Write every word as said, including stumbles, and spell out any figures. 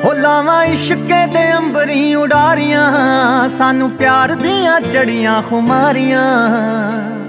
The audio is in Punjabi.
ਹੋ ਲਾਵਾਂ ਇਸ਼ਕੇ ਦੇ ਅੰਬਰੀ ਉਡਾਰੀਆਂ, ਸਾਨੂੰ ਪਿਆਰ ਦੀਆਂ ਚੜੀਆਂ ਖੁਮਾਰੀਆਂ।